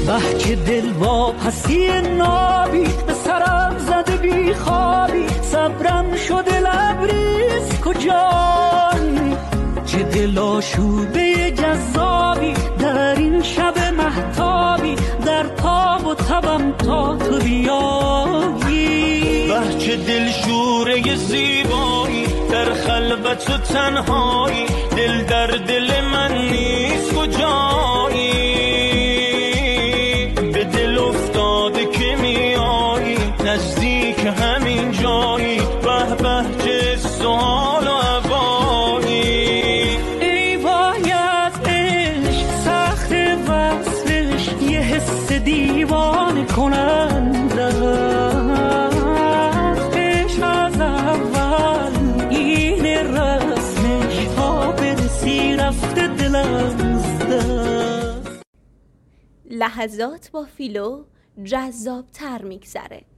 که دل واپسی نابی به سرم زده بی خوابی، صبرم شده لبریز کجایی، چه دل آشوبه جذابی در این شب مهتابی، در تاب و تبم تا تو بیایی. چه دل شوره زیبایی در خلوت و تنهایی، دل در دل من نیست کجایی، به دل افتاده که میایی نزدیک همین جایی، به به چه سوال و عبایی. ای وای از عشق سخت وصلش، یه حس دیوانه کننده عشق از اول این رسمش، تا برسی رفته دلم از دست. لحظات با فیلو جذاب تر میگذره.